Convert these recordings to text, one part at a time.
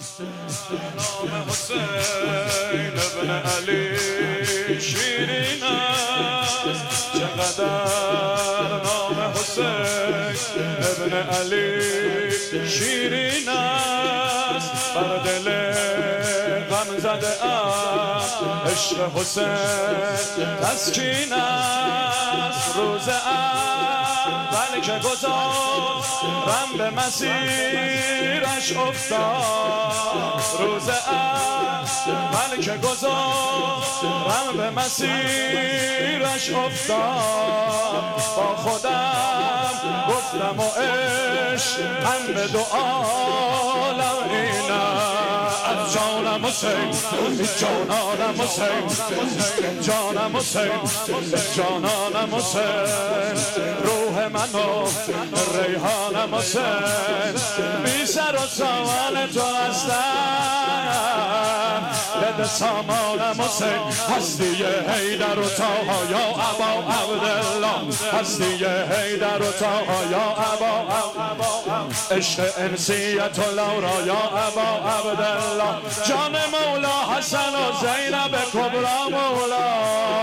نام حسین ابن علی شیرین است، چقدر نام حسین ابن علی شیرین است. بر دل غم زده ام عشق حسین تسکین است. روز اول که گذارم به مسیرش افتاد، روز اول که گذارم به مسیرش افتاد. با خودم گفتم و عشق هم به دو عالم اینم. از جانم حسین، جانانم حسین، جانم حسین، جانانم حسین. روح منو ریحانم حسین، بی سر و سامان تو هستم. بده سامانم حسین، هستی حیدر و طاها یا ابا عبدالله، هستی حیدر و طاها یا ابا عشق انسیت و لورا یا ابا عبدالله. جان مولا حسن و زینب کبرا مولا،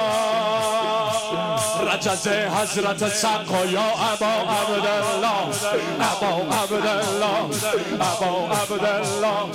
رجز حضرت سقا یا ابا عبدالله، ابا عبدالله، ابا عبدالله.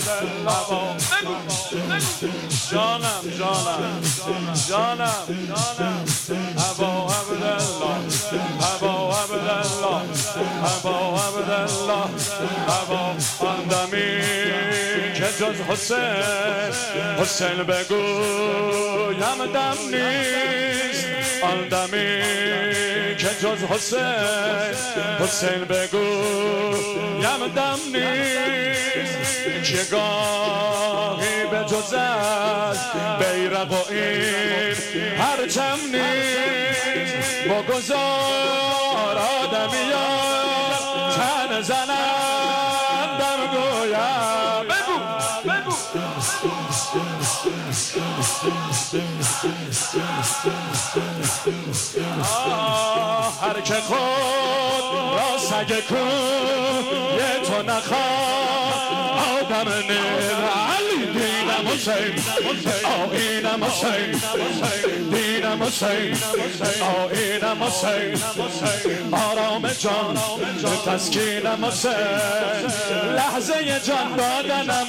جانم جانم جانم ابا عبدالله، ابا عبدالله، ابا عبدالله، ابا. آن دمی که جز حسین حسین بگویم دم نیست، آن دمی که جز حسین حسین بگویم دم نیست. که گاهی به جز از بیرق و این پرچم نیست. بگذار آدمیان تن زنندم گویم. بگو بگو هر که خود را سگ کوی تو نخواد آدم نیست. علی دینم حسین، آینم حسین، دینم حسین، آینم حسین. آرام جان تسکینم حسین، لحظه جان دادنم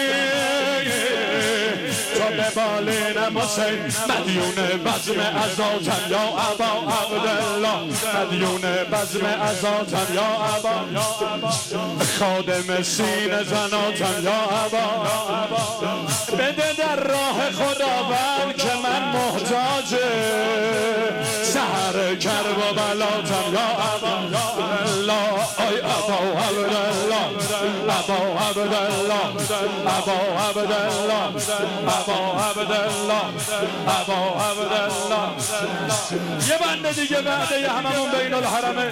تو به بالینم حسین. مدیون بزم عزاتم یا ابا عبدالله، مدیون بزم عزاتم یا ابا، خادم سینه زناتم یا ابا. بده در راه خدا بلکه من محتاج سحر کرب و بلاتم یا ابا الله. ای ابا عبدالله، ابا عبدالله، ابا عبدالله، ابا عبدالله، ابا عبدالله. یه بنده دیگه بعده هممون بین الحرمه.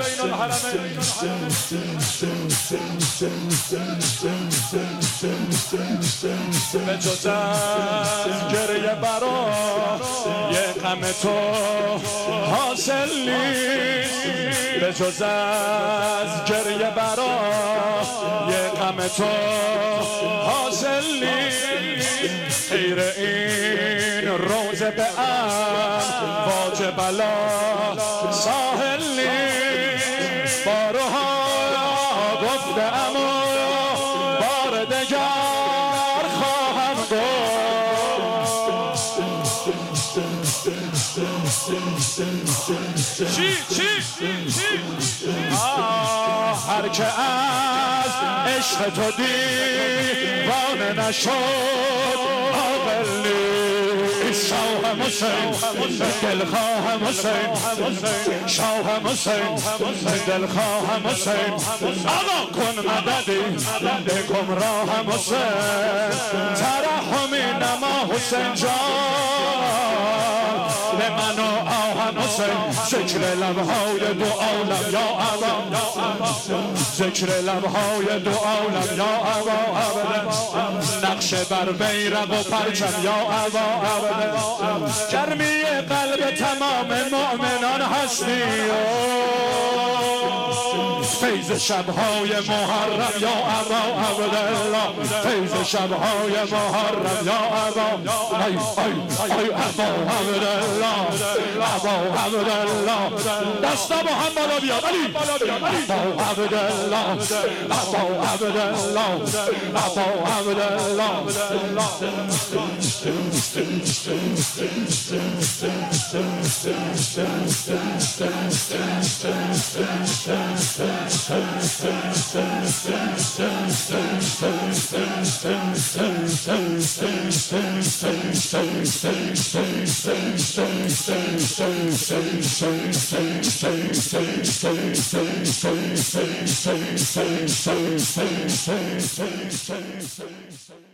به جز از گریه برا یه غم تو حاصل نیست، به جز از گریه برا یه غم تو حاصل نیست. خیر این روز به واج بلا ساحل نیست. بارها گفته اما بار دگر خواهم گفت. چی هر که از عشق تو دیوانه نشد عاقل نیست. شاه حسین، دلخواه حسین، شاه حسین، دلخواه حسین. آقا کن مددی به گمراه حسین، ترحمی نما حسین جان. به من و آهم حسین، ذکر لبهای دو عالم یا ابا، ذکر لبهای دو عالم یا ابا. نقش نقشه بر بیرق و پرچم یا ابا عبدالله گرمی قلب تمام مؤمنان هستی فیض شبهای محرم یا ابا عبدالله فیض شبهای محرم یا ابا ای ابا عبدالله ابا عبدالله دستا با هم بالا بیاد علی ابا عبدالله ابا عبدالله ابا عبدالله Say